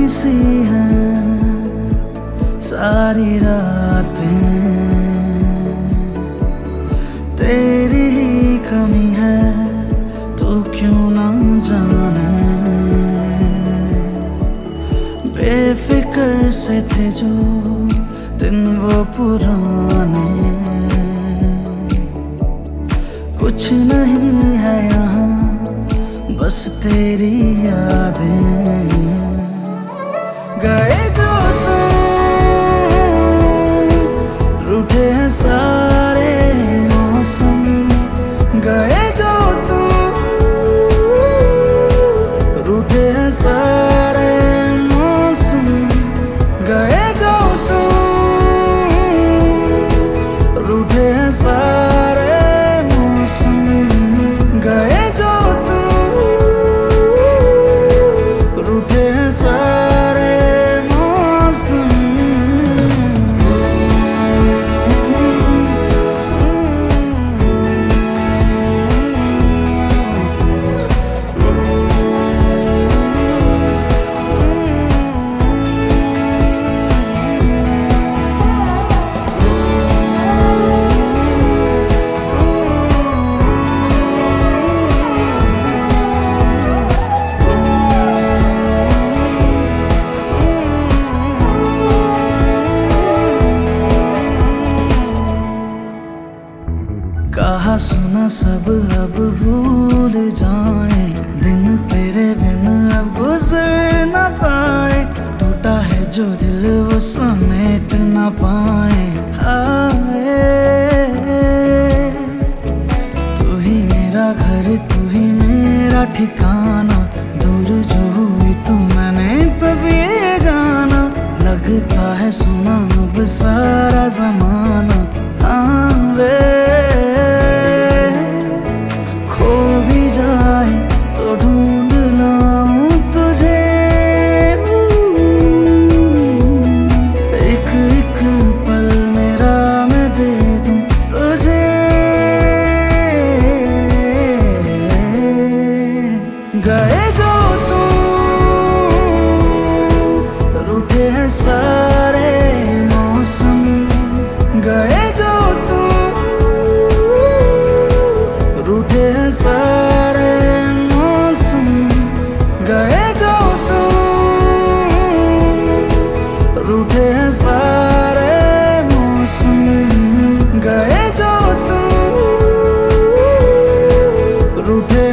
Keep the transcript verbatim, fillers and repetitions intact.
सी है सारी रातें, तेरी ही कमी है तू क्यों ना जाने। बेफिक्र से थे जो दिन वो पुराने, कुछ नहीं है यहाँ बस तेरी यादें। गए जो तुम, रूठे हैं सारे मौसम। गए जो तुम, रूठे हैं सारे मौसम। गए जो तुम, रूठे हैं सारे मौसम। गए जो तुम, रूठे हैं सारे मौसम। कहा सुना सब अब भूल जाए, दिन तेरे बिन अब गुजर न पाए। टूटा है जो दिल वो समेट न पाए। हाय तू ही मेरा घर, तू ही मेरा ठिकाना। दूर जो हुई तू मैंने तब ये जाना। लगता है सुना अब सारा जमाना। हाँ वे खो भी जाए तो ढूंढ लाऊं तुझे। एक एक पल मेरा मैं दे दूं तुझे। गए जो तुम, रूठे हैं सारे मौसम। गए जो तुम, रूठे हैं सारे मौसम। गए जो तुम, रूठे हैं सारे मौसम। गए जो तुम, रूठे